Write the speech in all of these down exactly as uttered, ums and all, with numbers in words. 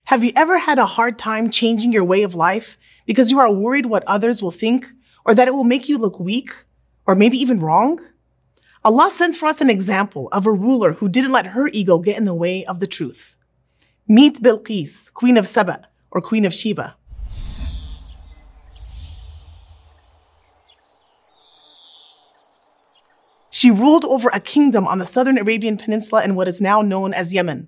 Have you ever had a hard time changing your way of life because you are worried what others will think or that it will make you look weak or maybe even wrong? Allah sends for us an example of a ruler who didn't let her ego get in the way of the truth. Meet Bilqis, Queen of Saba or Queen of Sheba. She ruled over a kingdom on the southern Arabian Peninsula in what is now known as Yemen.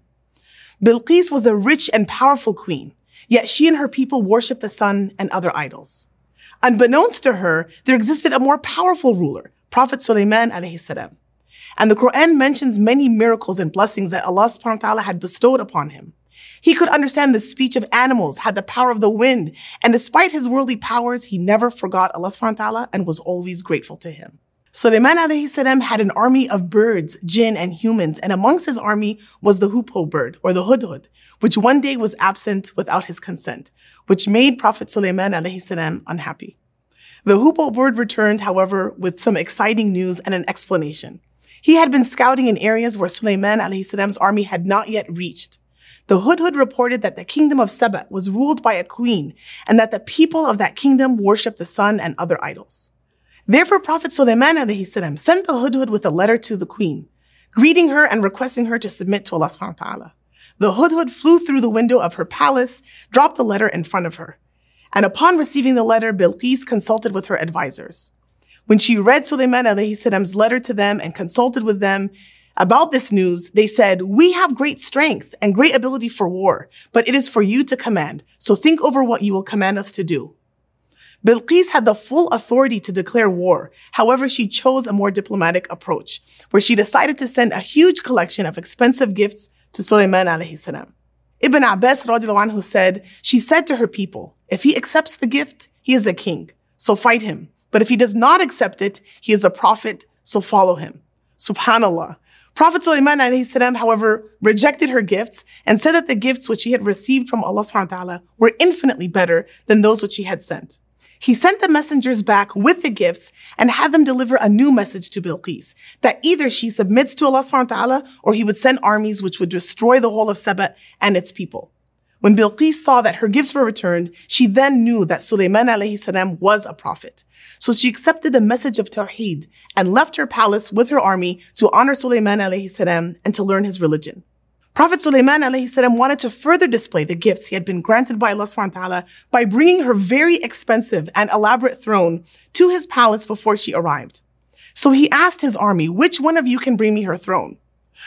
Bilqis was a rich and powerful queen, yet she and her people worshipped the sun and other idols. Unbeknownst to her, there existed a more powerful ruler, Prophet Sulaiman alayhi salam. And the Quran mentions many miracles and blessings that Allah subhanahu wa ta'ala had bestowed upon him. He could understand the speech of animals, had the power of the wind, and despite his worldly powers, he never forgot Allah subhanahu wa ta'ala and was always grateful to him. Sulaiman alayhi salam had an army of birds, jinn, and humans, and amongst his army was the hoopoe bird, or the hudhud, which one day was absent without his consent, which made Prophet Sulaiman alayhi salam unhappy. The hoopoe bird returned, however, with some exciting news and an explanation. He had been scouting in areas where Sulaiman alayhi salam's army had not yet reached. The hudhud reported that the kingdom of Saba was ruled by a queen, and that the people of that kingdom worshipped the sun and other idols. Therefore, Prophet Sulaiman alayhi salam sent the hudhud with a letter to the queen, greeting her and requesting her to submit to Allah subhanahu wa ta'ala. The hudhud flew through the window of her palace, dropped the letter in front of her. And upon receiving the letter, Bilqis consulted with her advisors. When she read Sulaiman alayhi salam's letter to them and consulted with them about this news, they said, "We have great strength and great ability for war, but it is for you to command. So think over what you will command us to do." Bilqis had the full authority to declare war. However, she chose a more diplomatic approach, where she decided to send a huge collection of expensive gifts to Sulaiman alayhi salam. Ibn Abbas radiallahu anhu said, she said to her people, "If he accepts the gift, he is a king, so fight him. But if he does not accept it, he is a prophet, so follow him." Subhanallah. Prophet Sulaiman alayhi salam, however, rejected her gifts and said that the gifts which he had received from Allah subhanahu wa ta'ala were infinitely better than those which he had sent. He sent the messengers back with the gifts and had them deliver a new message to Bilqis, that either she submits to Allah subhanahu wa ta'ala or he would send armies which would destroy the whole of Saba and its people. When Bilqis saw that her gifts were returned, she then knew that Sulaiman alayhi salam was a prophet. So she accepted the message of Tawheed and left her palace with her army to honor Sulaiman alayhi salam and to learn his religion. Prophet Sulaiman alayhi salam wanted to further display the gifts he had been granted by Allah subhanahu wa ta'ala by bringing her very expensive and elaborate throne to his palace before she arrived. So he asked his army, "Which one of you can bring me her throne?"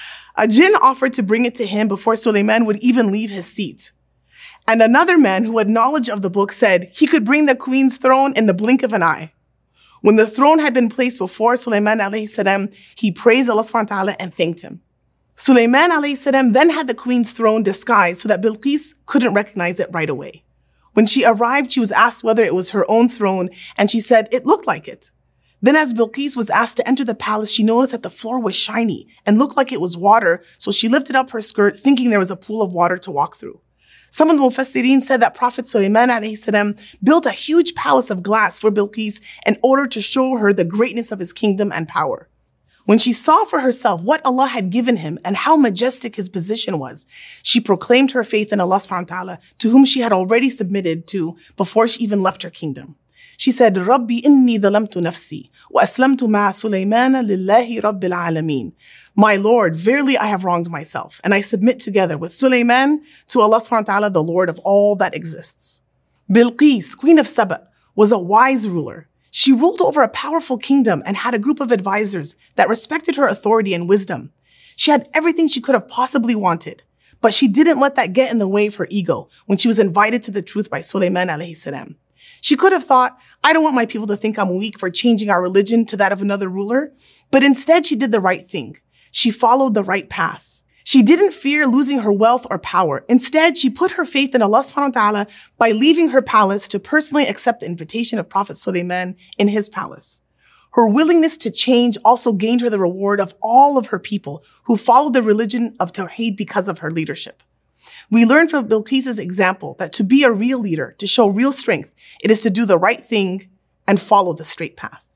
A jinn offered to bring it to him before Sulaiman would even leave his seat. And another man who had knowledge of the book said he could bring the queen's throne in the blink of an eye. When the throne had been placed before Sulaiman alayhi salam, he praised Allah subhanahu wa ta'ala and thanked him. Sulaiman alayhi salam then had the queen's throne disguised so that Bilqis couldn't recognize it right away. When she arrived, she was asked whether it was her own throne, and she said it looked like it. Then as Bilqis was asked to enter the palace, she noticed that the floor was shiny and looked like it was water, so she lifted up her skirt thinking there was a pool of water to walk through. Some of the Mufassirin said that Prophet Sulaiman alayhi salam built a huge palace of glass for Bilqis in order to show her the greatness of his kingdom and power. When she saw for herself what Allah had given him and how majestic his position was, she proclaimed her faith in Allah subhanahu wa ta'ala, to whom she had already submitted to before she even left her kingdom. She said, "Rabbi inni dhalamtu nafsi, wa aslamtu ma'a Sulaymana lillahi rabbil alameen." My Lord, verily I have wronged myself, and I submit together with Sulaiman to Allah subhanahu wa ta'ala, the Lord of all that exists. Bilqis, Queen of Saba, was a wise ruler. She ruled over a powerful kingdom and had a group of advisors that respected her authority and wisdom. She had everything she could have possibly wanted, but she didn't let that get in the way of her ego when she was invited to the truth by Sulaiman alayhi salam. She could have thought, "I don't want my people to think I'm weak for changing our religion to that of another ruler," but instead she did the right thing. She followed the right path. She didn't fear losing her wealth or power. Instead, she put her faith in Allah subhanahu wa ta'ala by leaving her palace to personally accept the invitation of Prophet Sulaiman in his palace. Her willingness to change also gained her the reward of all of her people who followed the religion of Tawheed because of her leadership. We learn from Bilqis' example that to be a real leader, to show real strength, it is to do the right thing and follow the straight path.